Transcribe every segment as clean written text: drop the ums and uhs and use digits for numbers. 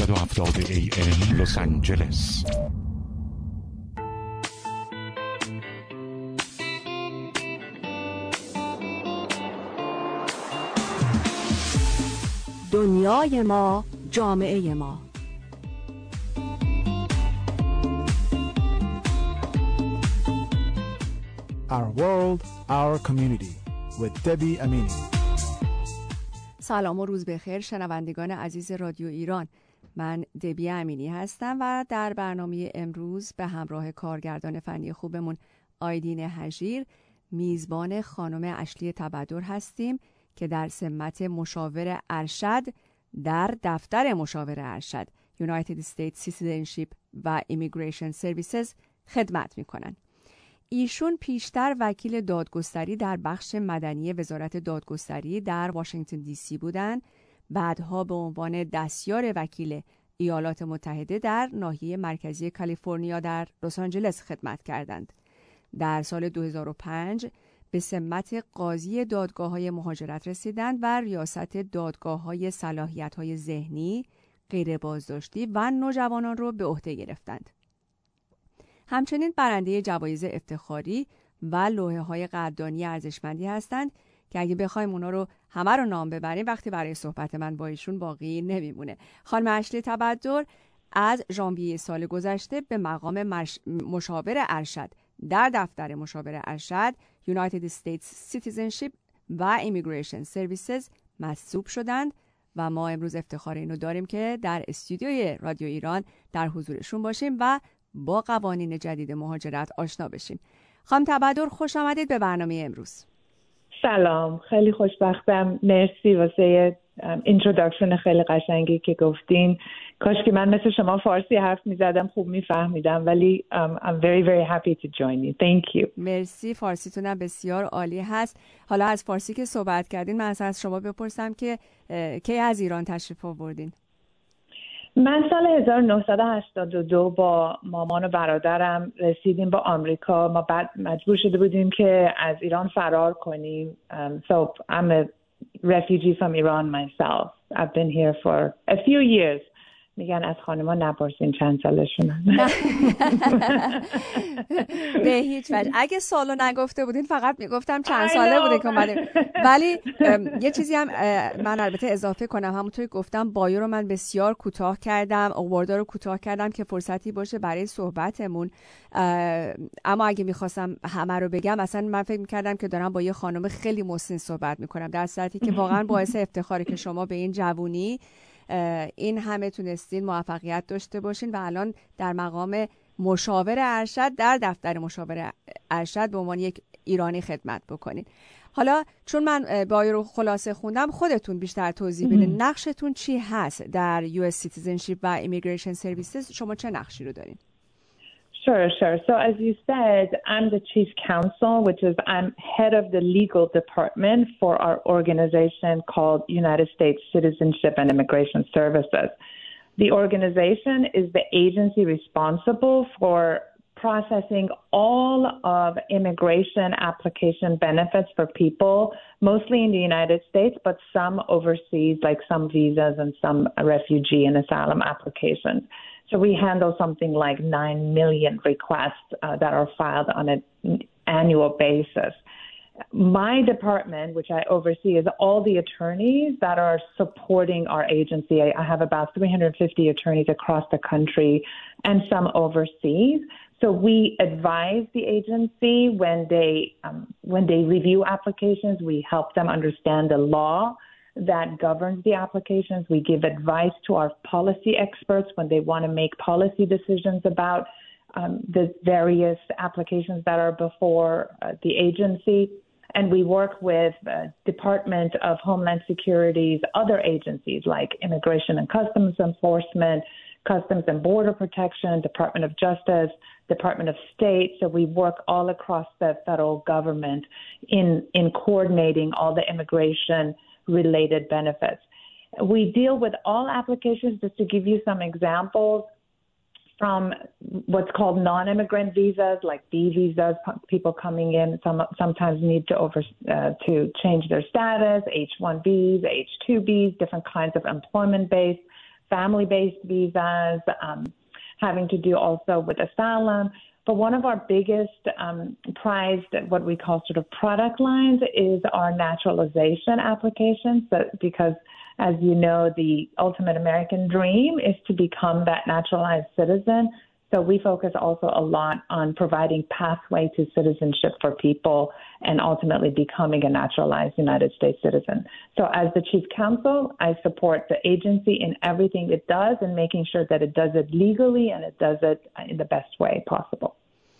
970 AM لس آنجلس. دنیای ما، جامعه ما. Our world, our community with Debbie Amini. سلام و روز بخیر شنوندگان عزیز رادیو ایران. من دبی امینی هستم و در برنامه امروز به همراه کارگردان فنی خوبمون آیدین هژیر میزبان خانم اشلی تبدر هستیم که در سمت مشاور ارشد در دفتر مشاور ارشد United States Citizenship و Immigration Services خدمت میکنن. ایشون پیشتر وکیل دادگستری در بخش مدنی وزارت دادگستری در واشنگتن دی سی بودند. بعدها به عنوان دستیار وکیل ایالات متحده در ناحیه مرکزی کالیفرنیا در لس آنجلس خدمت کردند. در سال 2005 به سمت قاضی دادگاه‌های مهاجرت رسیدند و ریاست دادگاه‌های صلاحیت‌های ذهنی، غیر بازداشتی و نوجوانان را به عهده گرفتند. همچنین برنده جوایز افتخاری و لوحه‌های قدردانی ارزشمندی هستند که اگه بخوایم اونا رو همه رو نام ببریم وقتی برای صحبت من با ایشون باقی نمیمونه. خانم اشلی تبدر از ژانویه سال گذشته به مقام مشاور ارشد در دفتر مشاور ارشد United States Citizenship و Immigration Services منصوب شدند و ما امروز افتخار اینو داریم که در استودیوی رادیو ایران در حضورشون باشیم و با قوانین جدید مهاجرت آشنا بشیم. خانم تبدر خوش آمدید به برنامه امروز. سلام، خیلی خوشبختم. مرسی واسه اینتروداکشن خیلی قشنگی که گفتین. کاش که من مثل شما فارسی حرف میزدم خوب میفهمیدم، ولی I'm very very happy to join you. Thank you. مرسی، فارسیتونم بسیار عالی هست. حالا از فارسی که صحبت کردین من از شما بپرسم که کی از ایران تشریف آوردین؟ من سال 1982 با مامان و برادرم رسیدیم به آمریکا. ما بعد مجبور شده بودیم که از ایران فرار کنیم. So I'm a refugee from Iran myself. I've been here for a few years. میگن از خانما نپرسین چند سالشونه. به هیچ وجه. اگه سالو نگفته بودین فقط میگفتم چند ساله بوده که اومدیم. ولی یه چیزی هم من البته اضافه کنم، همونطوری گفتم بایو رو من بسیار کوتاه کردم، اووردا رو کوتاه کردم که فرصتی باشه برای صحبتمون. اما اگه میخواستم همه رو بگم اصلا من فکر میکردم که دارم با یه خانم خیلی مسن صحبت میکنم، در صورتی که واقعا باعث افتخاره که شما به این جوونی این همه تونستین موفقیت داشته باشین و الان در مقام مشاور ارشد در دفتر مشاور ارشد به عنوان یک ایرانی خدمت بکنین. حالا چون من بایو رو خلاصه خوندم، خودتون بیشتر توضیح بدین نقشتون چی هست در US Citizenship و Immigration Services. شما چه نقشی رو دارین؟ Sure. So as you said, I'm the chief counsel, which is I'm head of the legal department for our organization called United States Citizenship and Immigration Services. The organization is the agency responsible for processing all of immigration application benefits for people, mostly in the United States, but some overseas, like some visas and some refugee and asylum applications. So we handle something like 9 million requests that are filed on an annual basis. My department, which I oversee, is all the attorneys that are supporting our agency. I have about 350 attorneys across the country and some overseas. So we advise the agency when they review applications. We help them understand the law that governs the applications. We give advice to our policy experts when they want to make policy decisions about the various applications that are before the agency. And we work with Department of Homeland Security's other agencies like Immigration and Customs Enforcement, Customs and Border Protection, Department of Justice, Department of State. So we work all across the federal government in coordinating all the immigration-related benefits. We deal with all applications. Just to give you some examples, from what's called non-immigrant visas, like B visas, people coming in sometimes need to change their status, H-1Bs, H-2Bs, different kinds of employment-based family-based visas, having to do also with asylum. But one of our biggest prized, what we call sort of product lines, is our naturalization applications. Because, as you know, the ultimate American dream is to become that naturalized citizen. So we focus also a lot on providing pathway to citizenship for people and ultimately becoming a naturalized United States citizen. So as the Chief Counsel, I support the agency in everything it does and making sure that it does it legally and it does it in the best way possible.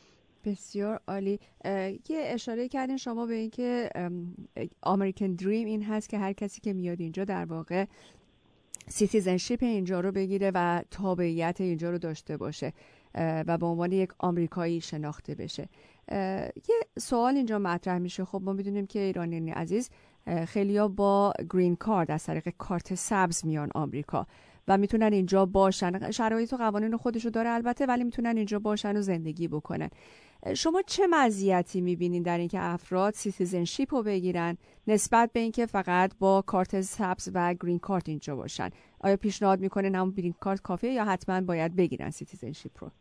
بسیار عالی. یه اشاره کردین شما به این که American Dream این هست که هر کسی که میاد اینجا در واقع سیتیزنشیپ اینجا رو بگیره و تابعیت اینجا رو داشته باشه و به عنوان یک آمریکایی شناخته بشه. یه سوال اینجا مطرح میشه. خب ما میدونیم که ایرانیان عزیز خیلیا با گرین کارت از طریق کارت سبز میان آمریکا و میتونن اینجا باشن. شرایط و قوانین خودشو داره البته، ولی میتونن اینجا باشن و زندگی بکنن. شما چه مزیتی میبینین در اینکه افراد سیتیزنشیپ رو بگیرن نسبت به اینکه فقط با کارت سبز و گرین کارت اینجا باشن؟ آیا پیشنهاد میکنین همون گرین کارت کافیه یا حتما باید بگیرن سیتیزنشیپ رو؟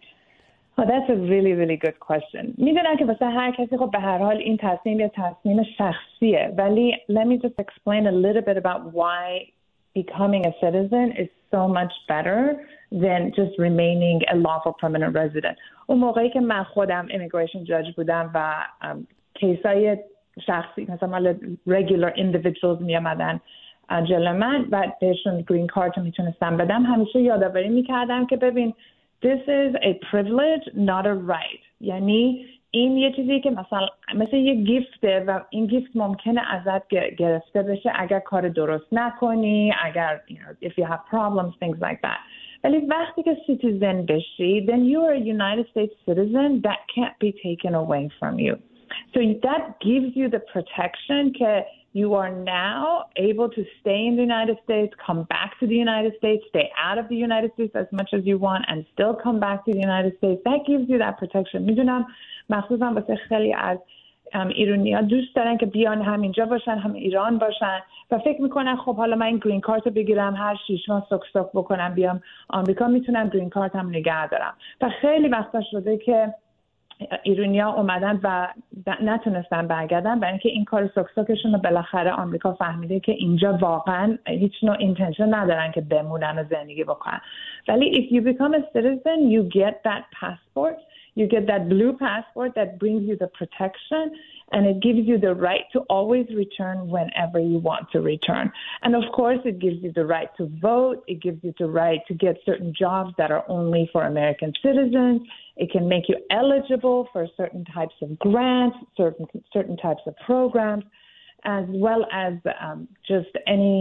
Oh, that's a really, really good question. میدونم که واسه هر کسی خب به هر حال این تصمیم یه تصمیم شخصیه، ولی let me just explain a little bit about why becoming a citizen is so much better than just remaining a lawful permanent resident. اون موقعی که من خودم immigration judge بودم و کیسای شخصی مثلا regular individuals می آمدن جلو من و بهشون گرین کارت میتونستم بدم، همیشه یادآوری میکردم که ببین this is a privilege not a right. یعنی این یه چیزی که مثل یه گیفته و این گیفت ممکنه ازت گرفته بشه اگر کار درست نکنی، اگر if you have problems, things like that. ولی وقتی که citizen بشی, then you are a United States citizen that can't be taken away from you. So that gives you the protection that you are now able to stay in the United States, come back to the United States, stay out of the United States as much as you want, and still come back to the United States. That gives you that protection. میدونم مخصوصا واسه خیلی از ایرانی‌ها دوست دارن که بیان همینجا باشن، هم ایران باشن و فکر میکنن خب حالا من این گرین کارت رو بگیرم، هر 6 ماه سک بکنم بیام آمریکا، میتونم گرین کارت هم نگه دارم. و خیلی وقتا شده که ایرانی‌ها اومدن و نتونستن برگردن برای اینکه این کار سکسکشون رو بالاخره آمریکا فهمیده که اینجا واقعا هیچ نوع اینتنشن ندارن که بمونن و زندگی بکنن. ولی if you become a citizen, you get that passport, you get that blue passport that brings you the protection and it gives you the right to always return whenever you want to return. And of course, it gives you the right to vote. It gives you the right to get certain jobs that are only for American citizens. It can make you eligible for certain types of grants, certain types of programs, as well as just any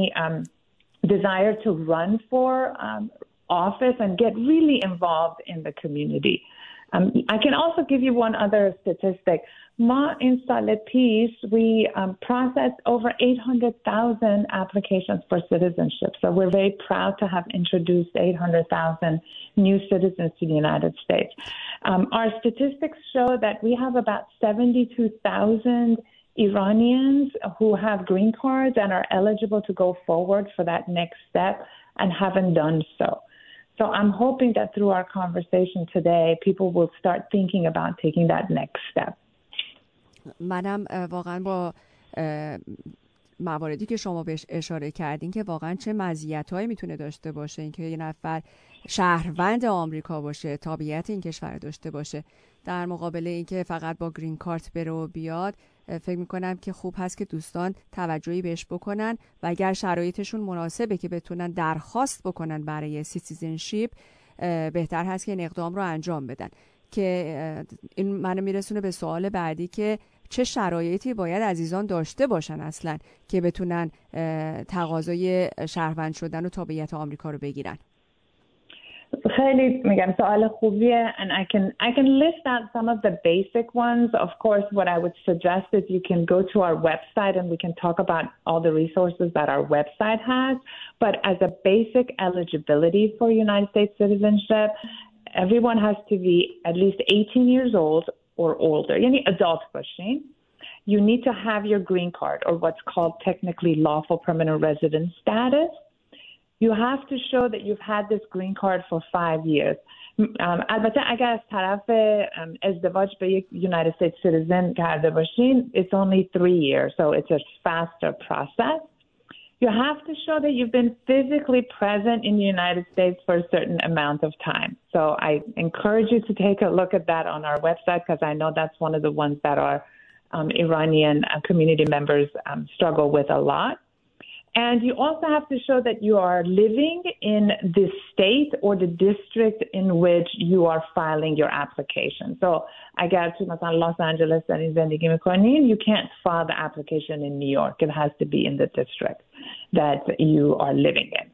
desire to run for office and get really involved in the community. I can also give you one other statistic. Ma in سال پیش, we processed over 800,000 applications for citizenship. So we're very proud to have introduced 800,000 new citizens to the United States. Our statistics show that we have about 72,000 Iranians who have green cards and are eligible to go forward for that next step and haven't done so. So I'm hoping that through our conversation today, people will start thinking about taking that next step. منم واقعا با مواردی که شما بهش اشاره کردین که واقعا چه مزیت‌هایی میتونه داشته باشه اینکه یه نفر شهروند آمریکا باشه، تابعیت این کشور داشته باشه، در مقابل اینکه فقط با گرین کارت بره و بیاد. فکر میکنم که خوب هست که دوستان توجهی بهش بکنن و اگر شرایطشون مناسبه که بتونن درخواست بکنن برای سیتیزنشیپ، بهتر هست که این اقدام رو انجام بدن. که این منو میرسونه به سوال بعدی که چه شرایطی باید عزیزان داشته باشن اصلا که بتونن تقاضای شهروند شدن و تابعیت آمریکا رو بگیرن. خیلی میگم سوال خوبیه and I can list out some of the basic ones. Of course, what I would suggest is you can go to our website and we can talk about all the resources that our website has. But as a basic eligibility for United States citizenship, everyone has to be at least 18 years old or older. Yani adult باشین. You need to have your green card or what's called technically lawful permanent resident status. you have to show that you've had this green card for 5 years. البته اگر از طرف ازدواج به یک United States citizen کرده باشین, it's only 3 years, so it's a faster process. You have to show that you've been physically present in the United States for a certain amount of time. So I encourage you to take a look at that on our website, because I know that's one of the ones that our Iranian community members struggle with a lot. And you also have to show that you are living in the state or the district in which you are filing your application. So اگر تو مثلا Los Angeles دارین زندگی میکنین, you can't file the application in New York. It has to be in the district that you are living in.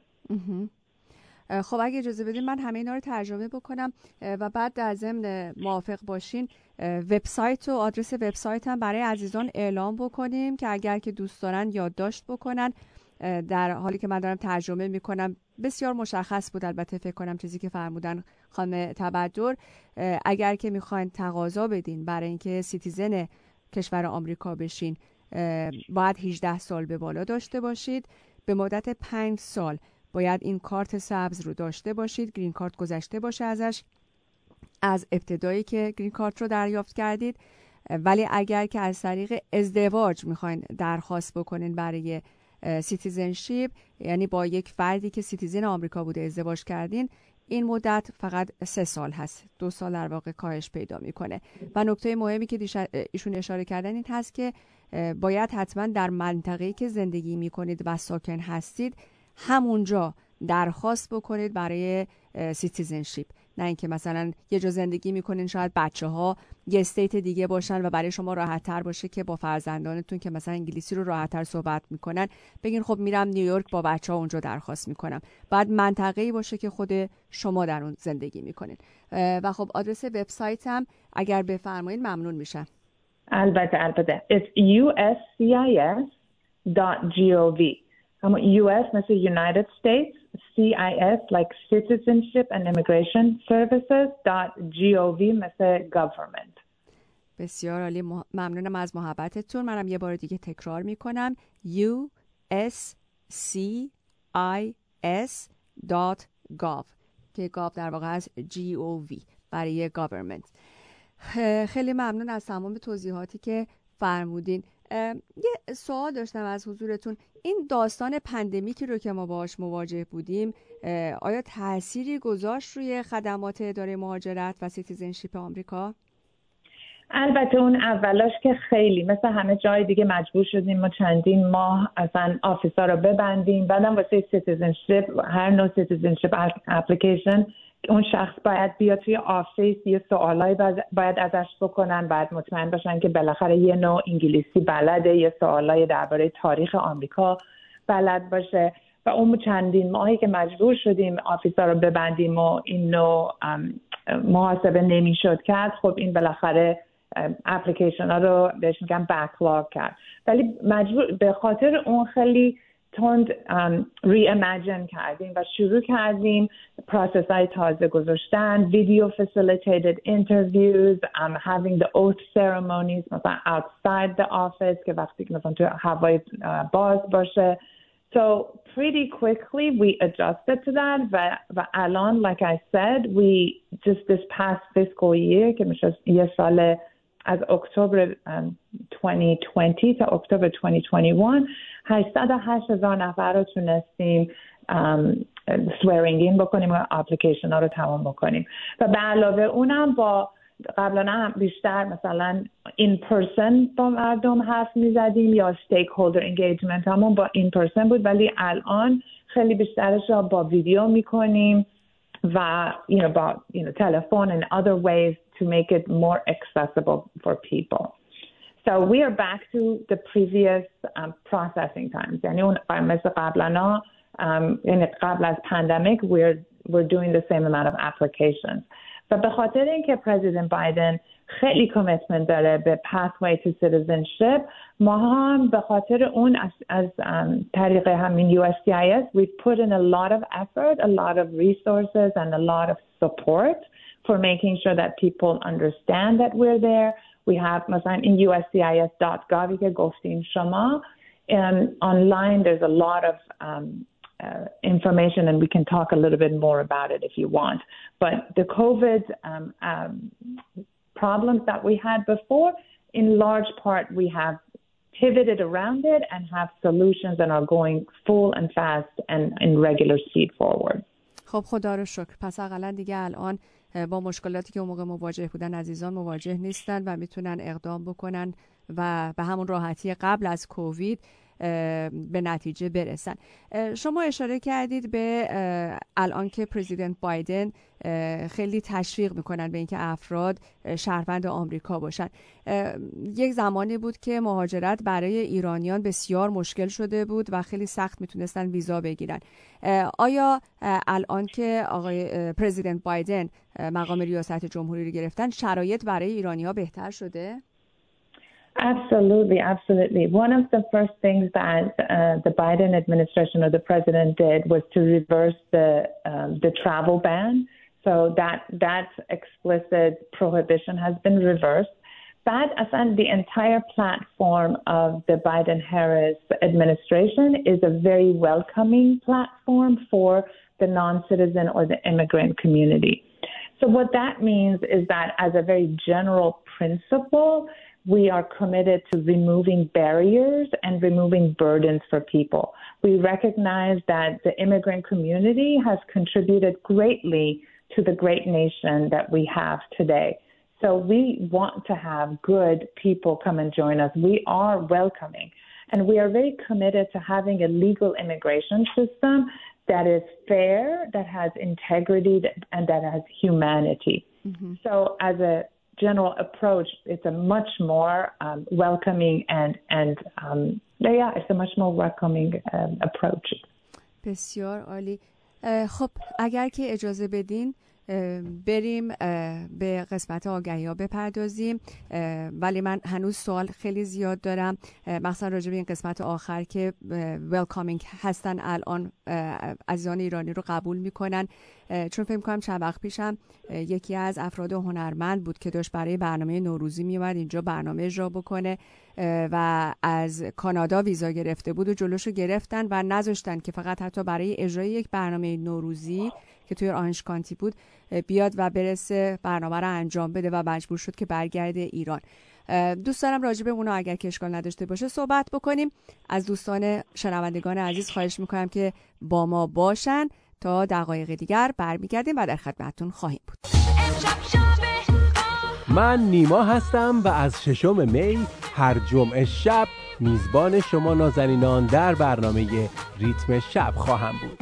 خب اگه اجازه بدین من همه اینا رو ترجمه بکنم و بعد در ضمن موافق باشین وبسایت و آدرس وبسایت هم برای عزیزان اعلام بکنیم که اگر که دوست دارن یادداشت بکنن. در حالی که من دارم ترجمه میکنم بسیار مشخص بود، البته فکر کنم چیزی که فرمودن خانم تبدر. اگر که میخواین تقاضا بدین برای اینکه سیتیزن کشور آمریکا بشین باید 18 سال به بالا داشته باشید. به مدت 5 سال باید این کارت سبز رو داشته باشید، گرین کارت گذشته باشه ازش از ابتدایی که گرین کارت رو دریافت کردید. ولی اگر که از طریق ازدواج میخواین درخواست بکنین برای سیتیزنشیپ، یعنی با یک فردی که سیتیزن آمریکا بوده ازدواج کردین، این مدت فقط 3 سال هست. 2 سال در واقع کاهش پیدا میکنه. و نکته مهمی که ایشون اشاره کردن این هست که باید حتما در منطقه‌ای که زندگی میکنید و ساکن هستید همونجا درخواست بکنید برای سیتیزنشیپ، نه اینکه مثلا یه جا زندگی میکنین شاید بچه‌ها یه استیت دیگه باشن و برای شما راحت تر باشه که با فرزندانتون که مثلا انگلیسی رو راحت تر صحبت میکنن بگین خب میرم نیویورک با بچه‌ها اونجا درخواست میکنم. بعد منطقه‌ای باشه که خود شما در اون زندگی میکنین. و خب آدرس وبسایت هم اگر بفرمایید ممنون میشم. البته it's uscis.gov. US مثل United States, CIS like Citizenship and Immigration Services.gov مثل government. بسیار عالی، ممنونم از محبتتون. منم یه بار دیگه تکرار میکنم uscis.gov که گاو در واقع از GOV برای government. خیلی ممنون از تمام توضیحاتی که فرمودین. یه سوال داشتم از حضورتون. این داستان پندمیکی رو که ما باهاش مواجه بودیم آیا تأثیری گذاشت روی خدمات اداره مهاجرت و سیتیزنشیپ آمریکا؟ البته اون اولاش که خیلی مثل همه جای دیگه مجبور شدیم ما چندین ماه اصلا آفیسا رو ببندیم. بعدم واسه سیتیزنشیپ، هر نوع سیتیزنشیپ اپلیکیشن اون شخص باید بیاد توی آفیس، یه سوالایی باید ازش بکنن، بعد مطمئن باشن که بالاخره یه نوع انگلیسی بلده، یه سوالایی درباره تاریخ آمریکا بلد باشه. و اون چندین ماهی که مجبور شدیم آفیسا رو ببندیم و این نوع محاسبه نمیشد کرد، خب این بالاخره اپلیکیشن ها رو بهش میگن بکلاگ کرد. ولی مجبور به خاطر اون خیلی تند ری ایمیجن کردیم و شروع کردیم پروسس های تازه گذاشتن، ویدیو facilitated interviews, having the oath ceremonies مثلا outside the office که وقتی که مثلا تو هوای باز باشه. So pretty quickly we adjusted to that و الان like I said we just this past fiscal year که میشه یه سال از اکتبر 2020 تا اکتبر 2021 808,000 نفر رو تونستیم swearing in بکنیم و اپلیکیشن ها رو تمام بکنیم. و به علاوه اونم با قبلا هم بیشتر مثلا in person با مردم حرف میزدیم یا stakeholder engagement همون با in person بود، ولی الان خیلی بیشترش رو با ویدیو میکنیم و با telephone and other ways to make it more accessible for people. So we are back to the previous processing times. یعنی اون مثل قبلا یعنی قبل از pandemic we're doing the same amount of applications. و به خاطر اینکه پرزیدنت بایدن خیلی کامیتمنت داره به pathway to citizenship، ما هم به خاطر اون از طریق همین USCIS we've put in a lot of effort, a lot of resources and a lot of support for making sure that people understand that we're there. We have مثلا in USCIS.gov که گفتین شما online there's a lot of information, and we can talk a little bit more about it if you want. But the COVID problems that we had before, in large part, we have pivoted around it and have solutions and are going full and fast and in regular speed forward. خب خدا رو شکر. پس حداقل دیگه الان با مشکلاتی که اون موقع مواجه بودن عزیزان مواجه نیستن و میتونن اقدام بکنن و به همون راحتی قبل از کووید به نتیجه برسن. شما اشاره کردید به الان که پرزیدنت بایدن خیلی تشویق میکنن به اینکه افراد شهروند آمریکا باشن. یک زمانی بود که مهاجرت برای ایرانیان بسیار مشکل شده بود و خیلی سخت میتونستن ویزا بگیرن. آیا الان که آقای پرزیدنت بایدن مقام ریاست جمهوری رو گرفتن شرایط برای ایرانی‌ها بهتر شده؟ Absolutely, absolutely. One of the first things that the Biden administration or the president did was to reverse the travel ban. So that explicit prohibition has been reversed. But the entire platform of the Biden-Harris administration is a very welcoming platform for the non-citizen or the immigrant community. So what that means is that as a very general principle, we are committed to removing barriers and removing burdens for people. We recognize that the immigrant community has contributed greatly to the great nation that we have today. So we want to have good people come and join us. We are welcoming. And we are very committed to having a legal immigration system that is fair, that has integrity, and that has humanity. Mm-hmm. So as a general approach, it's a much more welcoming it's a much more welcoming approach. بسیار عالی. خب اگر که اجازه بدین بریم به قسمت آگهی‌ها بپردازیم، ولی من هنوز سوال خیلی زیاد دارم، مثلا راجع به این قسمت آخر که ویلکامینگ هستن الان عزیزان ایرانی رو قبول میکنن، چون فکر می‌کنم چند وقت پیشم یکی از افراد هنرمند بود که داشت برای برنامه نوروزی میومد اینجا برنامه اجرا بکنه و از کانادا ویزا گرفته بود و جلوشو گرفتن و نذاشتن که فقط حتی برای اجرای یک برنامه نوروزی که توی آرنج کانتی بود بیاد و برسه برنامه رو انجام بده و مجبور شد که برگرده ایران. دوست دارم راجع به اونا اگر که اشکال نداشته باشه صحبت بکنیم. از دوستان شنوندگان عزیز خواهش میکنم که با ما باشن تا دقایق دیگر برمیگردیم و در خدمتتون خواهیم بود. من نیما هستم و از 6 می هر جمعه شب میزبان شما نازنینان در برنامه ریتم شب خواهم بود.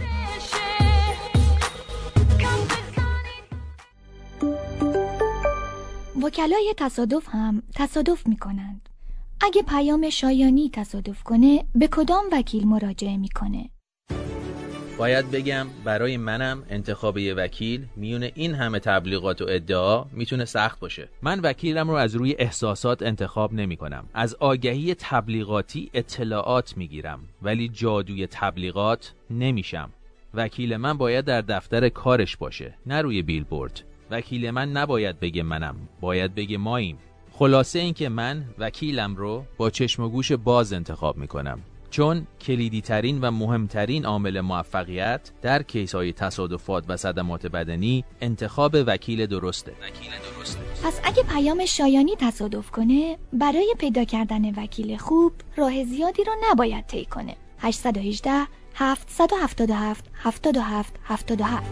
وکلای تصادف هم تصادف می کنند. اگه پیام شایانی تصادف کنه به کدام وکیل مراجعه می کنه؟ باید بگم برای منم انتخاب یه وکیل میونه این همه تبلیغات و ادعا میتونه سخت باشه. من وکیلم رو از روی احساسات انتخاب نمی کنم. از آگهی تبلیغاتی اطلاعات میگیرم ولی جادوی تبلیغات نمیشم. وکیل من باید در دفتر کارش باشه، نه روی بیلبورد. وکیل من نباید بگه منم، باید بگه ماییم. خلاصه این که من وکیلم رو با چشم و گوش باز انتخاب میکنم، چون کلیدی ترین و مهمترین عامل موفقیت در کیس‌های تصادفات و صدمات بدنی انتخاب وکیل درسته. پس اگه پیام شایانی تصادف کنه، برای پیدا کردن وکیل خوب راه زیادی رو نباید طی کنه. 818 777 77 77.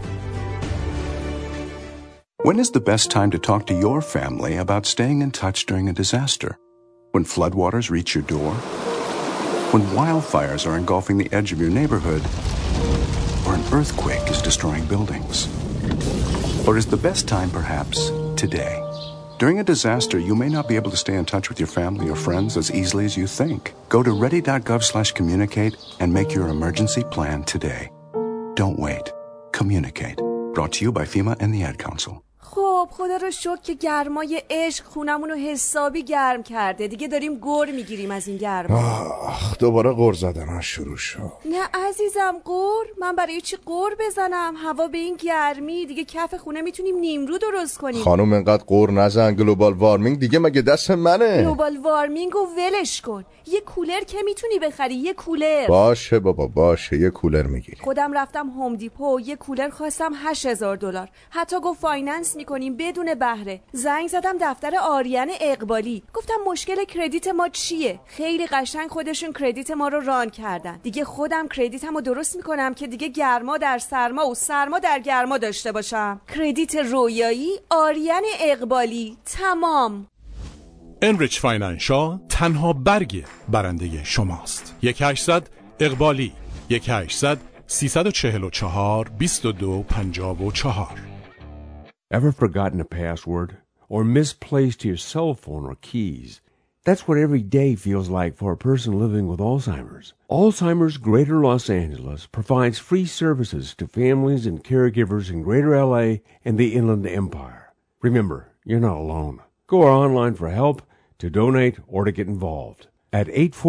When is the best time to talk to your family about staying in touch during a disaster? When floodwaters reach your door? When wildfires are engulfing the edge of your neighborhood? Or an earthquake is destroying buildings? Or is the best time perhaps today? During a disaster, you may not be able to stay in touch with your family or friends as easily as you think. Go to ready.gov/communicate and make your emergency plan today. Don't wait. Communicate. Brought to you by FEMA and the Ad Council. خب خب خدا رو شکر که گرمای عشق خونمونو حسابی گرم کرده. دیگه داریم گر میگیریم از این گرما. دوباره گر زدن شروع شد. نه عزیزم، گر؟ من برای چی گر بزنم؟ هوا به این گرمی دیگه کف خونه میتونیم نیمرو درست کنیم. خانم انقدر گر نزن، گلوبال وارمینگ دیگه مگه دست منه؟ گلوبال وارمینگو ولش کن. یه کولر که میتونی بخری، یه کولر. باشه بابا باشه، یه کولر میگیری. خودم رفتم هوم دیپو، یه کولر خواستم $8,000. حتی گفت فایننس میکنیم بدون بهره. زنگ زدم دفتر آریان اقبالی، گفتم مشکل کردیت ما چیه؟ خیلی قشنگ خودشون کردیت ما رو ران کردن. دیگه خودم کردیتمو درست میکنم که دیگه گرما در سرما و سرما در گرما داشته باشم. کردیت رویایی آریان اقبالی، تمام. انریچ فاینانشال تنها برگ برنده شماست. 1-800 اقبالی 1-800 344 2254. Ever forgotten a password or misplaced your cell phone or keys? That's what every day feels like for a person living with Alzheimer's. Alzheimer's Greater Los Angeles provides free services to families and caregivers in Greater LA and the Inland Empire. Remember, you're not alone. Go online for help, to donate, or to get involved at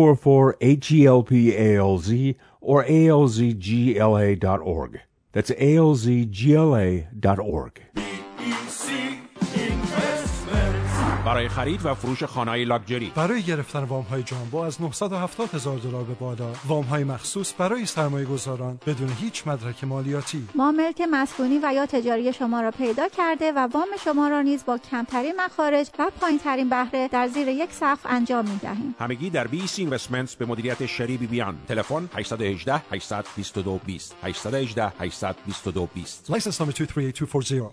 844-HELP-ALZ or alzgla.org. That's alzgla.org. برای خرید و فروش خانه‌های لاکچری، برای گرفتن وام‌های جامبو از $970,000 به بالا، وام‌های مخصوص برای سرمایه‌گذاران بدون هیچ مدرک مالیاتی. ما ملک مسکونی و یا تجاری شما را پیدا کرده و وام شما را نیز با کمترین مخارج و پایینترین بهره در زیر یک سقف انجام می‌دهیم. همگی در BC اینوستمنتس به مدیریت شری بیبیان. تلفن 818 822 20 818 822 20. لایسنس نمبر 238240.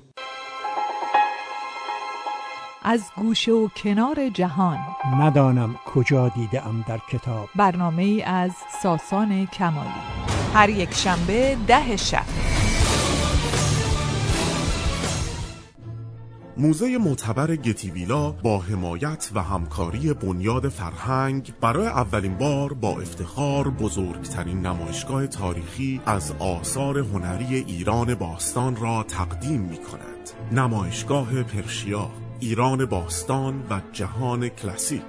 از گوشه و کنار جهان ندانم کجا دیده‌ام در کتاب. برنامه‌ای از ساسان کمالی، هر یک شنبه 10 شب. موزه معتبر گتی ویلا با حمایت و همکاری بنیاد فرهنگ برای اولین بار با افتخار بزرگترین نمایشگاه تاریخی از آثار هنری ایران باستان را تقدیم می‌کند. نمایشگاه پرشیا، ایران باستان و جهان کلاسیک.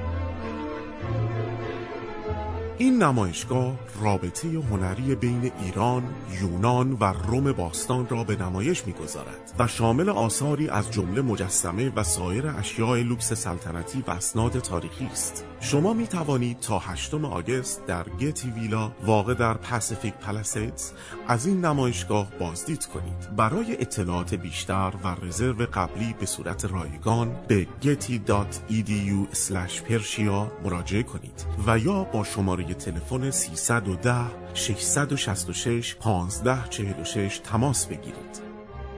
این نمایشگاه رابطه هنری بین ایران، یونان و روم باستان را به نمایش می‌گذارد و شامل آثاری از جمله مجسمه و سایر اشیاء لوکس سلطنتی و اسناد تاریخی است. شما می توانید تا 8 آگوست در گتی ویلا واقع در پاسیفیک پالاسیدز از این نمایشگاه بازدید کنید. برای اطلاعات بیشتر و رزرو قبلی به صورت رایگان به getty.edu/persia مراجعه کنید و یا با شماره تلفن 310 666 1546 تماس بگیرید.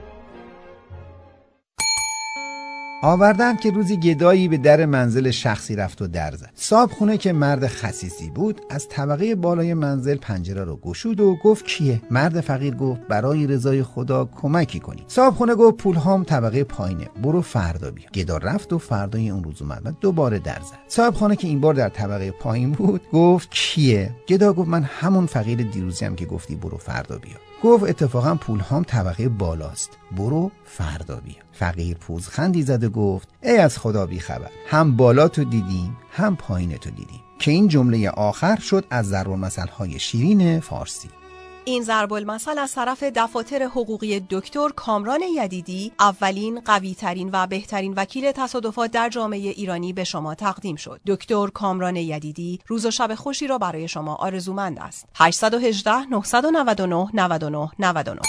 آوردند که روزی گدایی به در منزل شخصی رفت و در زد. صاحب خونه که مرد خسیسی بود از طبقه بالای منزل پنجره رو گشود و گفت کیه؟ مرد فقیر گفت برای رضای خدا کمکی کنی. صاحب خونه گفت پول هام طبقه پایینه، برو فردا بیا. گدا رفت و فردای اون روز اومد و دوباره در زد. صاحب خونه که این بار در طبقه پایین بود گفت کیه؟ گدا گفت من همون فقیر دیروزیم که گفتی برو فردا بیا. گفت اتفاقا پول هام طبقه بالاست، برو فردا بیا. فقیر پوزخندی زد و گفت ای از خدا بی خبر، هم بالا تو دیدیم هم پایین تو دیدیم. که این جمله آخر شد از ضرب‌المثل‌های شیرین فارسی. این ضرب‌المثل از طرف دفاتر حقوقی دکتر کامران یدیدی، اولین، قوی‌ترین و بهترین وکیل تصادفات در جامعه ایرانی به شما تقدیم شد. دکتر کامران یدیدی روز و شب خوشی را برای شما آرزومند است. 818 999 99 99.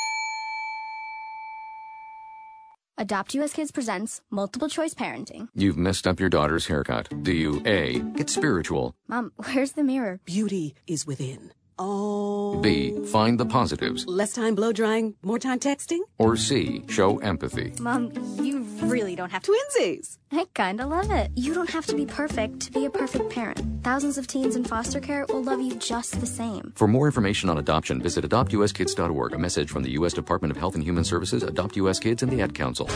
Adopt US Kids presents Multiple Choice Parenting. You've messed up your daughter's haircut. Do you A, get spiritual? Mom, where's the mirror? Beauty is within. Oh. B, find the positives. Less time blow drying, more time texting? Or C, show empathy. Mom, you really don't have to. Twinsies! I kinda love it. You don't have to be perfect to be a perfect parent. Thousands of teens in foster care will love you just the same. For more information on adoption, visit adoptuskids.org. A message from the U.S. Department of Health and Human Services, Adopt U.S. Kids, and the Ad Council.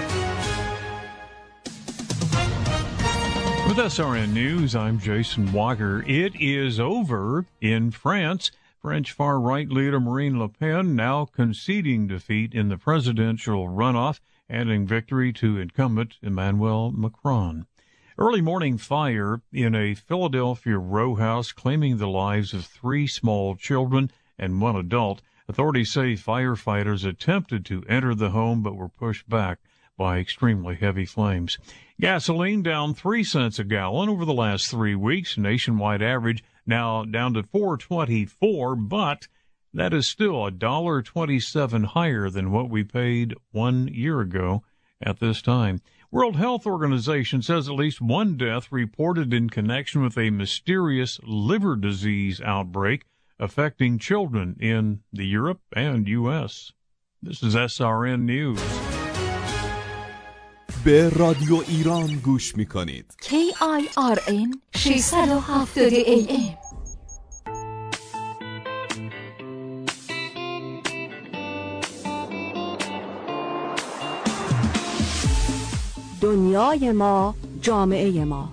With SRN News, I'm Jason Walker. It is over in France. French far-right leader Marine Le Pen now conceding defeat in the presidential runoff handing victory to incumbent Emmanuel Macron. Early morning fire in a Philadelphia row house claiming the lives of 3 small children and 1 adult. Authorities say firefighters attempted to enter the home but were pushed back by extremely heavy flames. Gasoline down 3 cents a gallon over the last 3 weeks. Nationwide average now down to $4.24, but that is still $1.27 higher than what we paid 1 year ago at this time. World Health Organization says at least 1 death reported in connection with a mysterious liver disease outbreak affecting children in the Europe and U.S. This is SRN News. به رادیو ایران گوش میکنید. KIRN 670 AM. دنیای ما، جامعه ما.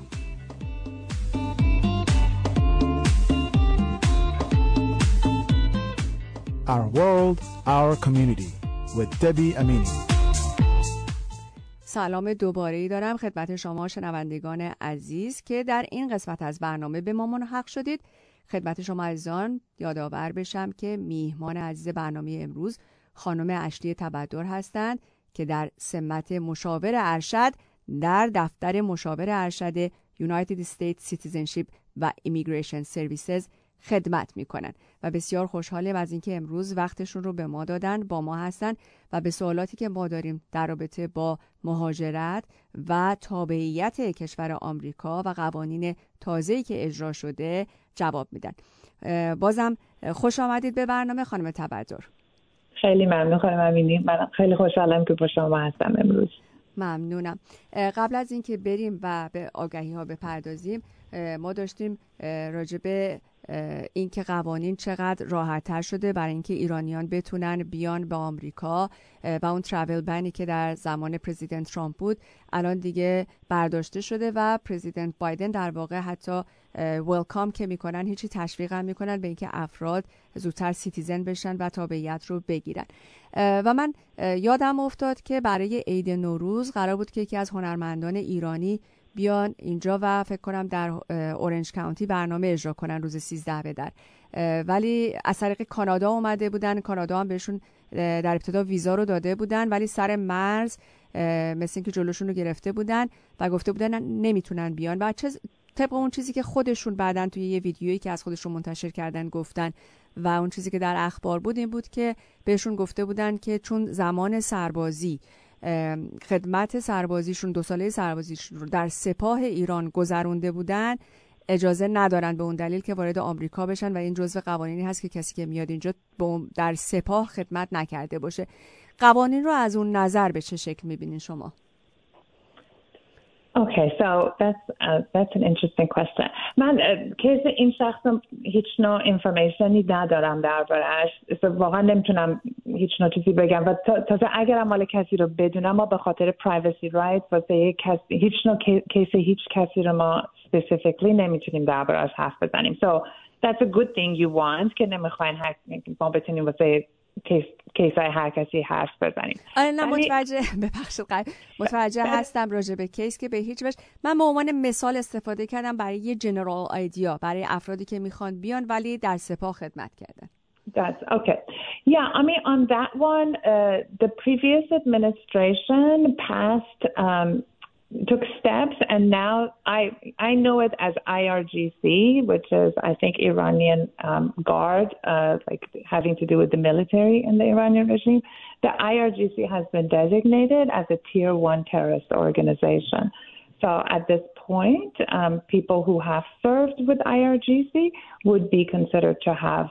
Our world, our community with Debbie Amini. سلام دوباره‌ای دارم خدمت شما شنوندگان عزیز که در این قسمت از برنامه به ما ملحق شدید. خدمت شما عزیزان یادآور بشم که میهمان عزیز برنامه امروز خانم اشلی تبدر هستند که در سمت مشاور ارشد در دفتر مشاور ارشد United States Citizenship و Immigration Services خدمت میکنن و بسیار خوشحالیم از اینکه امروز وقتشون رو به ما دادن، با ما هستن و به سوالاتی که ما داریم در رابطه با مهاجرت و تابعیت کشور آمریکا و قوانین تازه‌ای که اجرا شده جواب میدن. بازم خوش آمدید به برنامه خانم تبدر. خیلی ممنون خانم امینی. من خیلی خوشحالم که با شما هستم امروز. ممنونم. قبل از اینکه بریم و به آگهی ها بپردازیم، ما داشتیم راجع به اینکه قوانین چقدر راحت‌تر شده برای اینکه ایرانیان بتونن بیان به آمریکا و اون ترافل بنی که در زمان پرزیدنت ترامپ بود الان دیگه برداشته شده و پرزیدنت بایدن در واقع حتی ویلکام که میکنن، هیچی تشویق هم میکنن به اینکه افراد زودتر سیتیزن بشن و تابعیت رو بگیرن. و من یادم افتاد که برای عید نوروز قرار بود که یکی از هنرمندان ایرانی بیان اینجا و فکر کنم در اورنج کانتی برنامه اجرا کنن روز 13 بدر، ولی از طریق کانادا اومده بودن. کانادا هم بهشون در ابتدا ویزا رو داده بودن ولی سر مرز مثل اینکه جلوشون رو گرفته بودن و گفته بودن نمیتونن بیان و طبق اون چیزی که خودشون بعدن توی یه ویدیویی که از خودشون منتشر کردن گفتن و اون چیزی که در اخبار بود این بود که بهشون گفته بودن که چون زمان سربازی خدمت سربازیشون 2 ساله سربازیشون رو در سپاه ایران گذرونده بودن اجازه ندارن به اون دلیل که وارد آمریکا بشن و این جزو قوانینی هست که کسی که میاد اینجا در سپاه خدمت نکرده باشه. قوانین رو از اون نظر به چه شکل میبینین شما؟ Okay, so that's an interesting question. من کیس این شخص هیچ نوع اینفورمیشنی ندارم درباره‌اش. واقعا نمیتونم هیچ نوع چیزی بگم و تازه اگر مال کسی رو بدونم ما به خاطر privacy rights واسه هیچ نوع کیس هیچ کسی رو ما specifically نمیتونیم درباره‌اش حرف بزنیم. So that's a good thing you want که نمیخواین ما بتونیم واسه کیسای هر کسی حرف بزنیم. آره نه متوجه هستم راجع به کیس که به هیچ وجه. من به عنوان مثال استفاده کردم برای یه جنرال آیدیا برای افرادی که میخوان بیان ولی در سپاه خدمت کردن. That's okay. Yeah, I mean on that one the previous administration took steps and now I know it as IRGC, which is I think Iranian Guard, like having to do with the military in the Iranian regime. The IRGC has been designated as a tier 1 terrorist organization. So at this point, people who have served with IRGC would be considered to have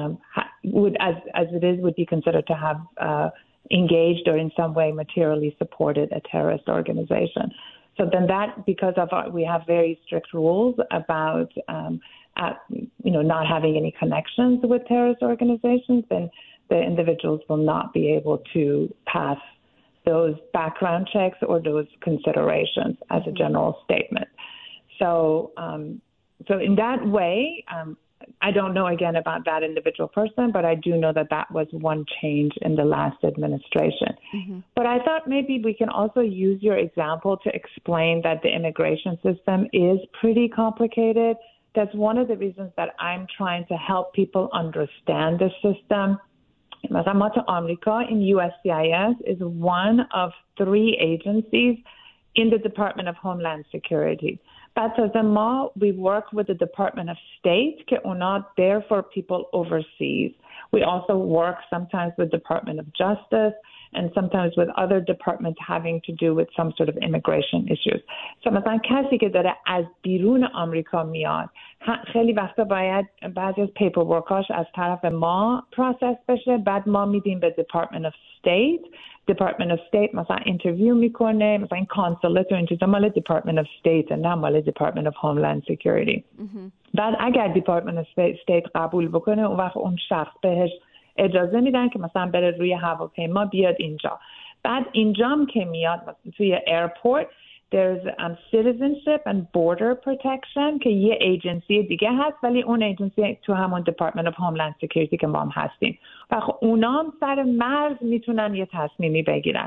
would be considered to have engaged or in some way materially supported a terrorist organization. So then that, because of we have very strict rules about, not having any connections with terrorist organizations, then the individuals will not be able to pass those background checks or those considerations as a general statement. So in that way, I don't know again about that individual person, but I do know that that was one change in the last administration. But I thought maybe we can also use your example to explain that the immigration system is pretty complicated. That's one of the reasons that I'm trying to help people understand the system. مثلا ما تو آمریکا in USCIS is one of 3 agencies in the Department of Homeland Security. بعد تازه ما we work with the Department of State که اونا there for people overseas. We also work sometimes with Department of Justice and sometimes with other departments having to do with some sort of immigration issues. So مثلا کسی که داره از بیرون آمریکا میاد خیلی وقتا باید بعضی از پیپرورکاش از طرف ما پروسس بشه، بعد ما میدیم به Department of State مثلا اینترویو میکنه، مثلا این کانسولت و این چیزا مال Department of State نه مال Department of Homeland Security. بعد اگر Department of State قبول بکنه اون وقت اون شخص بهش اجازه میدن که مثلا بره روی هواپیما بیاد اینجا. بعد اینجام که میاد توی ایرپورت there's citizenship and border protection که یه ایجنسی دیگه هست ولی اون ایجنسی تو همون Department of Homeland Security که ما هم هستیم و اونام سر مرز میتونن یه تصمیمی بگیرن.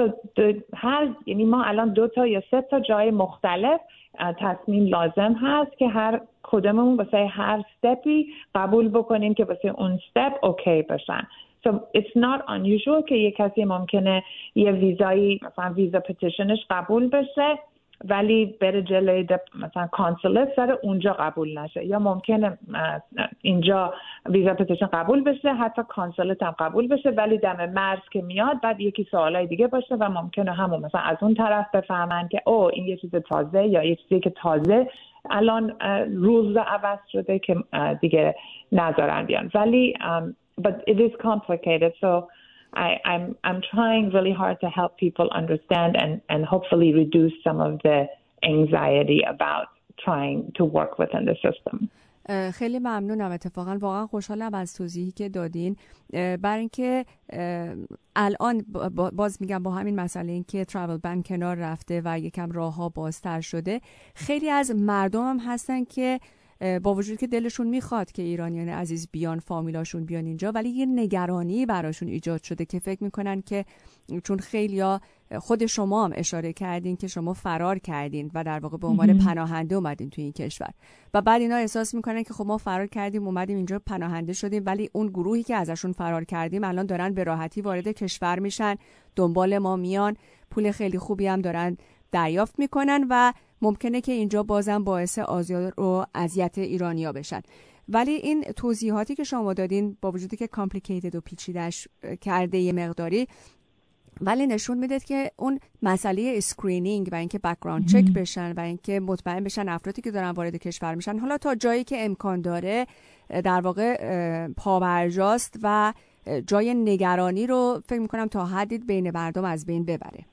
یعنی ما الان 2 تا یا 3 تا جای مختلف تصمیم لازم هست که هر کدوممون واسه هر استپی قبول بکنیم که واسه اون استپ اوکی بشن. So it's not unusual که یه کسی ممکنه یه ویزایی مثلا ویزا پتیشنش قبول بشه ولی بره جلوی مثلا کانسولت سر اونجا قبول نشه، یا ممکنه اینجا ویزا پتیشن قبول بشه حتی کانسولت هم قبول بشه ولی دم مرز که میاد بعد یکی سوالای دیگه باشه و ممکنه همون مثلا از اون طرف بفهمن که این یه چیز تازه یا یه چیزی که تازه الان روز عوض شده که دیگه نذارن بیان. ولی but it is complicated, so I'm trying really hard to help people understand and hopefully reduce some of the anxiety about trying to work within the system. خیلی ممنونم. اتفاقا واقعا خوشحالم از توضیحی که دادین، برای اینکه الان باز میگم با همین مسئله این که ترافل بن کنار رفته و یکم راهها بازتر شده، خیلی از مردم هم هستن که با وجود که دلشون میخواد که ایرانیان عزیز بیان، فامیلاشون بیان اینجا، ولی یه نگرانی براشون ایجاد شده که فکر میکنن که چون خیلیا خود شما هم اشاره کردین که شما فرار کردین و در واقع به عنوان پناهنده اومدین توی این کشور و بعد اینا احساس میکنن که خب ما فرار کردیم اومدیم اینجا پناهنده شدیم، ولی اون گروهی که ازشون فرار کردیم الان دارن به راحتی وارد کشور میشن، دنبال ما میان، پول خیلی خوبی هم دارن دریافت میکنن و ممکنه که اینجا بازم باعث آزار و اذیت ایرانیا بشن. ولی این توضیحاتی که شما دادین با وجودی که کامپلیکیتد و پیچیده‌اش کرده یه مقداری، ولی نشون میده که اون مسئله اسکرینینگ و اینکه بک‌گراند چک بشن و اینکه مطمئن بشن افرادی که دارن وارد کشور میشن حالا تا جایی که امکان داره در واقع پابرجاست و جای نگرانی رو فکر میکنم تا حدی بین مردم از بین ببره.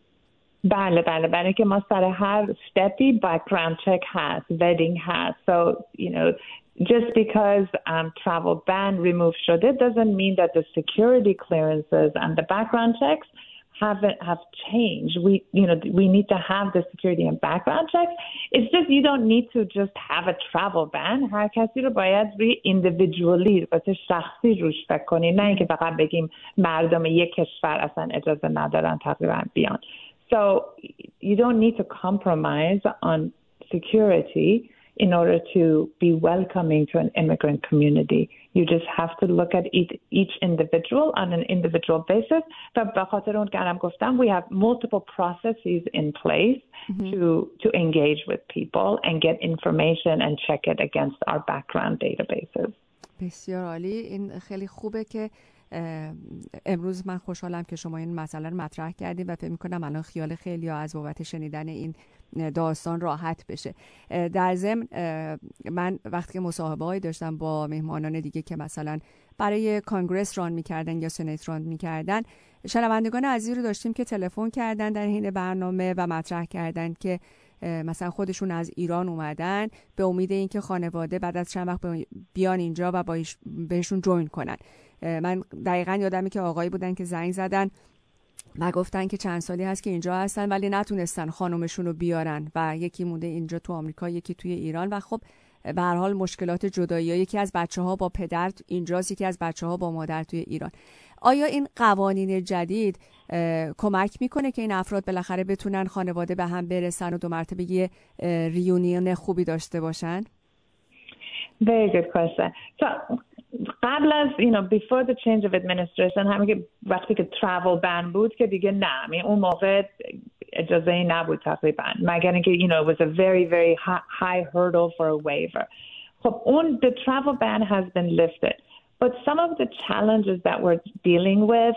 بله برای که ما سر هر steppy background check هست، vetting هست. So, you know, just because travel ban removed شده doesn't mean that the security clearances and the background checks have changed. We need to have the security and background checks. It's just you don't need to just have a travel ban. هر کسی رو باید روی individually واسه شخصی روش فکر کنیم، نه اینکه فقط بگیم مردم یک کشور اصلا اجازه ندارن تقریبا بیان. So you don't need to compromise on security in order to be welcoming to an immigrant community. You just have to look at each individual on an individual basis. But به خاطر اون که الان گفتم, we have multiple processes in place to engage with people and get information and check it against our background databases. بسیار عالی. این خیلی خوبه که امروز من خوشحالم که شما این مسئله رو مطرح کردید و فکر می‌کنم الان خیال خیلی ها از بابت شنیدن این داستان راحت بشه. در ضمن من وقتی که مصاحبه‌ای داشتم با مهمانان دیگه که مثلا برای کانگرس ران می‌کردن یا سنت ران می‌کردن، شنوندگان عزیزی رو داشتیم که تلفن کردن در حین برنامه و مطرح کردن که مثلا خودشون از ایران اومدن به امید اینکه خانواده بعد از چند وقت بیان اینجا و بهشون جوین کنن. من دقیقاً یادمه که آقایی بودن که زنگ زدن و گفتن که چند سالی هست که اینجا هستن ولی نتونستن خانومشون رو بیارن و یکی مونده اینجا تو آمریکا، یکی توی ایران و خب به هر حال مشکلات جدایی، یکی از بچه‌ها با پدر اینجاست، یکی از بچه‌ها با مادر توی ایران. آیا این قوانین جدید کمک میکنه که این افراد بالاخره بتونن خانواده به هم برسن و دو مرتبه یه ریونیون خوبی داشته باشن؟ Very good question. So قبل از before the change of administration همین که وقتی که travel ban بود که دیگه نه، اون موقع اجازه ای نبود تقریبا، مگر اینکه it was a very very high hurdle for a waiver. خب اون the travel ban has been lifted, but some of the challenges that we're dealing with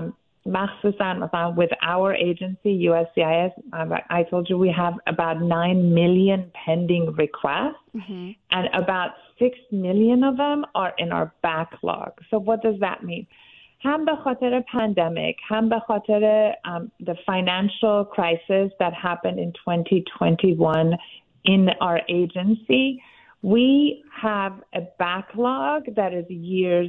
مخصوصا with our agency USCIS, I told you we have about 9 million pending requests, and about 6 million of them are in our backlog. So what does that mean? هم به خاطر pandemic, هم به خاطر the financial crisis that happened in 2021 in our agency, we have a backlog that is years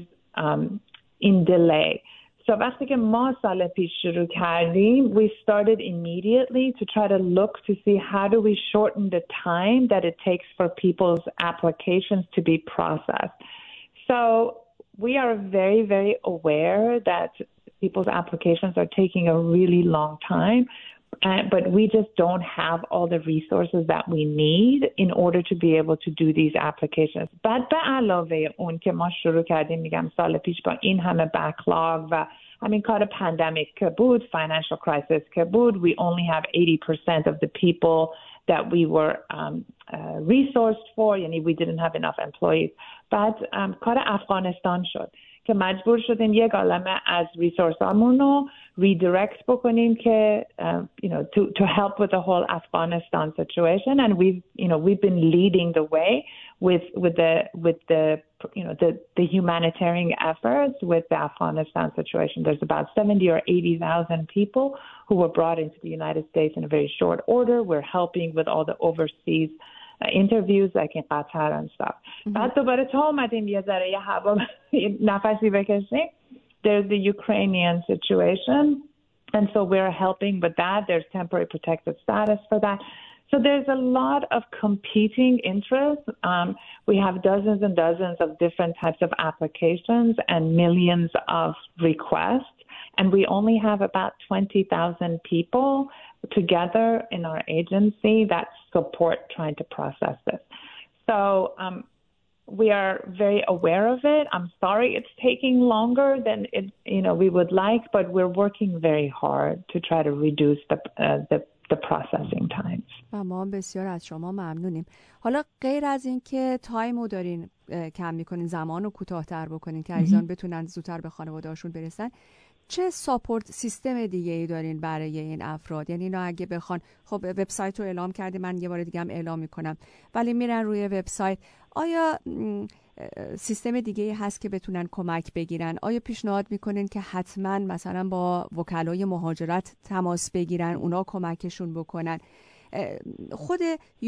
in delay. So وقتی که ما سال پیش شروع کردیم, we started immediately to try to look to see how do we shorten the time that it takes for people's applications to be processed. So we are very, very aware that people's applications are taking a really long time, but we just don't have all the resources that we need in order to be able to do these applications. بعد به علاوه اون که ما شروع کردیم میگم سال پیش با این همه backlog و همین کار پاندمیک که بود, financial crisis که بود, we only have 80% of the people that we were resourced for, یعنی we didn't have enough employees. بعد کار افغانستان شد که مجبور شدیم یک عالمه از ریسورس هامون رو redirect بکنیم که to help with the whole Afghanistan situation, and we've been leading the way with the humanitarian efforts with the Afghanistan situation. There's about 70 or 80,000 people who were brought into the United States in a very short order. We're helping with all the overseas interviews like in Qatar and stuff. بعد دوباره تا اومدیم یه ذره یه هوا نفسی بکشیم. There's the Ukrainian situation, and so we're helping with that. There's temporary protected status for that. So there's a lot of competing interests. We have dozens and dozens of different types of applications and millions of requests, and we only have about 20,000 people together in our agency that support trying to process this. So we are very aware of it. I'm sorry it's taking longer than we would like, but we're working very hard to try to reduce the processing times. و ما بسیار از شما ممنونیم. حالا غیر از این که تایمو دارین کم میکنین، زمانو کوتاه‌تر بکنین که عزیزان بتونن زودتر به خانواده‌هاشون برسن، چه ساپورت سیستم دیگه ای دارین برای این افراد؟ یعنی اینا اگه بخوان، خب وبسایت رو اعلام کردیم، من یه بار دیگه هم اعلام میکنم، ولی میرن روی وبسایت، آیا سیستم دیگه ای هست که بتونن کمک بگیرن؟ آیا پیشنهاد میکنین که حتما مثلا با وکلای مهاجرت تماس بگیرن، اونا کمکشون بکنن؟ خود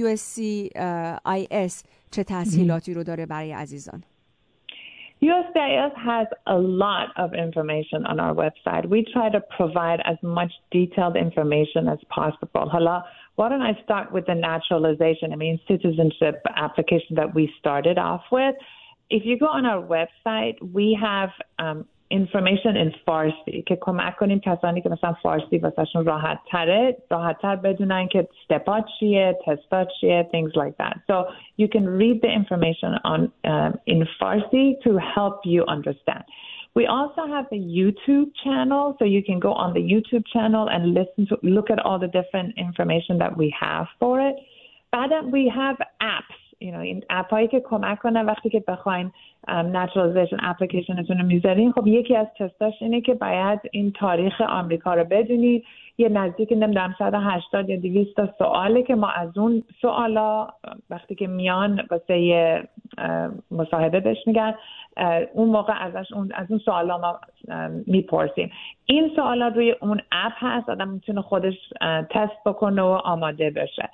USCIS چه تسهیلاتی رو داره برای عزیزان؟ USCIS has a lot of information on our website. We try to provide as much detailed information as possible. Hala, why don't I start with the naturalization, citizenship application that we started off with. If you go on our website, we have information in Farsi که کمک کنیم کسانی که مثلا فارسی واسهشون راحت‌تر بدونن که استپات چیه، تستات چیه, things like that. So you can read the information on in Farsi to help you understand. We also have a YouTube channel, so you can go on the YouTube channel and look at all the different information that we have for it. But we have apps. این اپایی که کمک کنه وقتی که بخواین naturalization applicationتون رو میذارین. خب یکی از تستاش اینه که باید این تاریخ آمریکا رو بدونید. یه نزدیک 180 یا 200 تا سواله که ما از اون سوالا وقتی که میان واسه یه مصاحبه بهش میگن، اون موقع از اون سوالا ما میپرسیم. این سوالا روی اون اپ هست، آدم میتونه خودش تست بکنه و آماده بشه.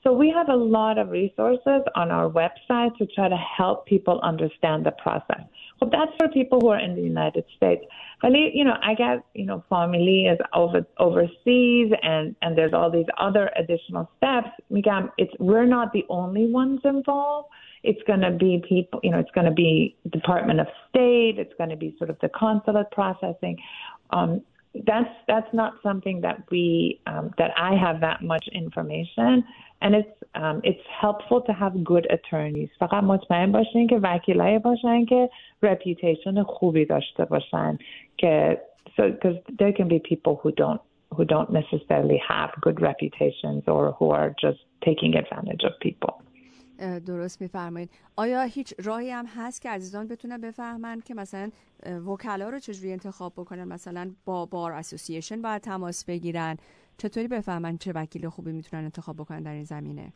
So we have a lot of resources on our website to try to help people understand the process. Well, that's for people who are in the United States. Vali, I guess, family is overseas and there's all these other additional steps. We're not the only ones involved. It's going to be people, it's going to be Department of State. It's going to be sort of the consulate processing. That's not something that that I have that much information, and it's helpful to have good attorneys. فقط مطمئن باشین که وکیلایی باشن که reputation خوبی داشته باشن که because there can be people who don't necessarily have good reputations or who are just taking advantage of people. درست میفرمایید. آیا هیچ راهی هم هست که عزیزان بتونن بفهمن که مثلا وکلا رو چجوری انتخاب بکنن؟ مثلا با بار اسوسییشن باید تماس بگیرن؟ چطوری بفهمن چه وکیل خوبی میتونن انتخاب بکنن در این زمینه؟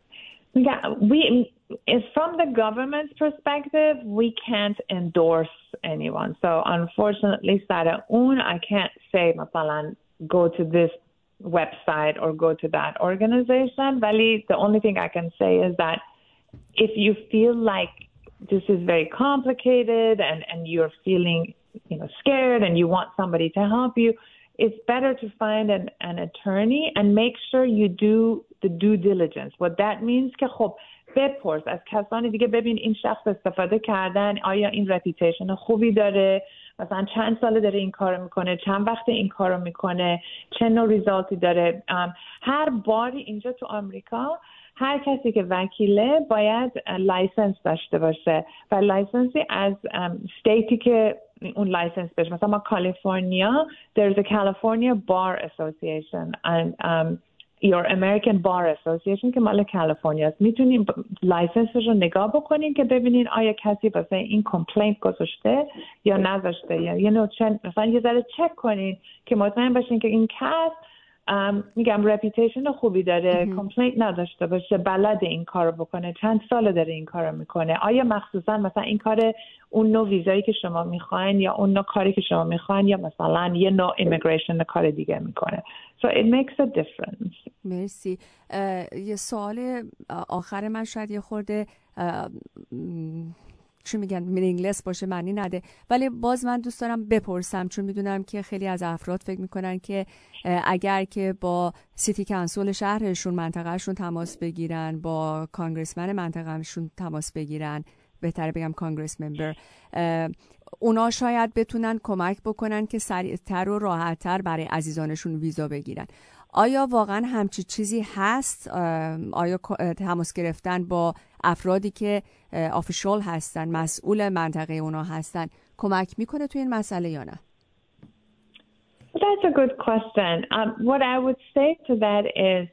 From the government's perspective, we can't endorse anyone. So unfortunately, سر اون I can't say مثلا go to this website or go to that organization. Vali, the only thing I can say is that if you feel like this is very complicated and you're feeling scared and you want somebody to help you, it's better to find an attorney and make sure you do the due diligence. What that means که خب بپرس از کسانی دیگه، ببین این شخص استفاده کردن، آیا این رپیتیشن خوبی داره، مثلا چند ساله داره این کارو میکنه، چند وقت این کارو میکنه، چه نوع ریزالتی داره. هر باری اینجا تو آمریکا هر کسی که وکیله باید لایسنس داشته باشه و لایسنسی از استیتی که اون لایسنس بشه. مثلا ما کالیفرنیا there's a California Bar Association and your American Bar Association که مال کالیفرنیا است. میتونین لایسنسش رو نگاه بکنین که ببینین آیا کسی واسه این کامپلینت گذاشته یا نذاشته، یا مثلا یه ذره چک کنین که مطمئن باشین که این کس رپیتیشن خوبی داره، کامپلینت نداشته باشه، بلد این کارو بکنه، چند سال داره این کارو میکنه، آیا مخصوصا مثلا این کار اون نوع ویزایی که شما میخواین یا اون نوع کاری که شما میخواین یا مثلا یه نوع ایمیگریشن کار دیگه میکنه. So it makes a difference. مرسی. یه سوال آخر من شاید یه خورده چی میگن مینینگلس باشه، معنی نده، ولی باز من دوست دارم بپرسم چون میدونم که خیلی از افراد فکر میکنن که اگر که با سیتی کانسول شهرشون منطقهشون تماس بگیرن، با کانگرسمن منطقهشون تماس بگیرن، بهتره بگم کانگرس ممبر، اونا شاید بتونن کمک بکنن که سریعتر و راحتتر برای عزیزانشون ویزا بگیرن. آیا واقعا همچی چیزی هست؟ آیا تماس گرفتن با افرادی که آفیشال هستن، مسئول منطقه اونا هستن، کمک میکنه تو این مسئله یا نه؟ That's a good question. What I would say to that is,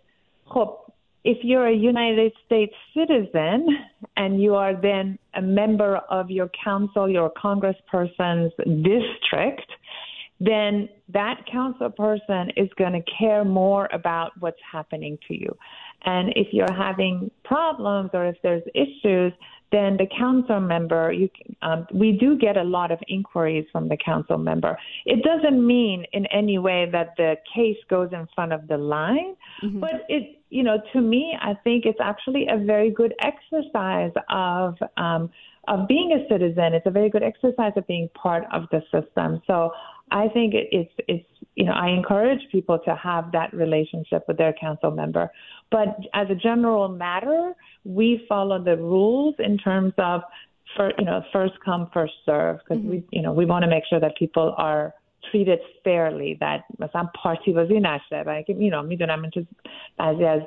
if you're a United States citizen and you are then a member of your council, your congressperson's district, then that council person is going to care more about what's happening to you. And if you're having problems or if there's issues, then the council member, we do get a lot of inquiries from the council member. It doesn't mean in any way that the case goes in front of the line, but to me, I think it's actually a very good exercise of being a citizen. It's a very good exercise of being part of the system. So I think it's I encourage people to have that relationship with their council member. But as a general matter, we follow the rules in terms of first come, first serve, because we want to make sure that people are treated fairly, that مثلا پارتی بازی نشه. و اینکه میدونم این بعضی از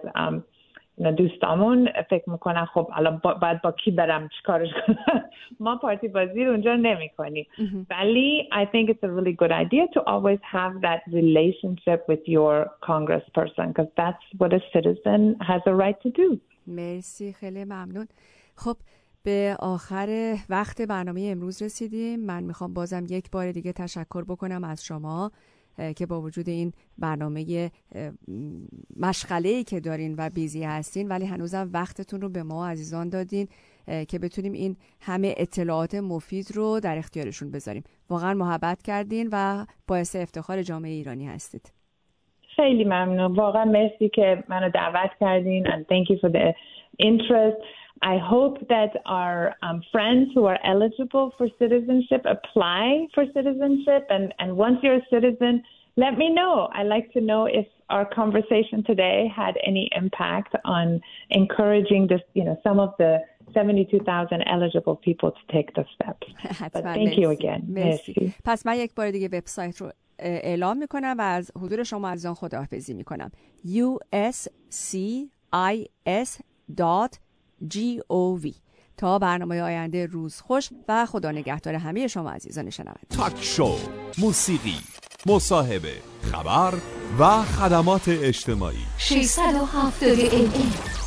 دوستامون فکر میکنن خب الان باید با کی برم چیکارش کنم. ما پارتی بازی رو اونجا نمی‌کنیم. ولی I think it's a really good idea to always have that relationship with your congressperson because that's what a citizen has a right to do. مرسی، خیلی ممنون. خب به آخر وقت برنامه امروز رسیدیم. من میخوام بازم یک بار دیگه تشکر بکنم از شما که با وجود این برنامه مشغله‌ای که دارین و بیزی هستین ولی هنوزم وقتتون رو به ما عزیزان دادین که بتونیم این همه اطلاعات مفید رو در اختیارشون بذاریم. واقعا محبت کردین و باعث افتخار جامعه ایرانی هستید. خیلی ممنون. واقعا مرسی که منو دعوت کردین and thank you for the interest. I hope that our friends who are eligible for citizenship apply for citizenship and once you're a citizen, let me know. I'd like to know if our conversation today had any impact on encouraging this, some of the 72,000 eligible people to take the steps. But thank you again. مرسی. پس من یک بار دیگه وبسایت رو اعلام میکنم و از حضور شما عزیزان خداحافظی میکنم. uscis.gov. تا برنامه آینده روز خوش و خدا نگهدار همه شما عزیزان شنونده. تاک شو، موسیقی، مصاحبه، خبر و خدمات اجتماعی. 670 AM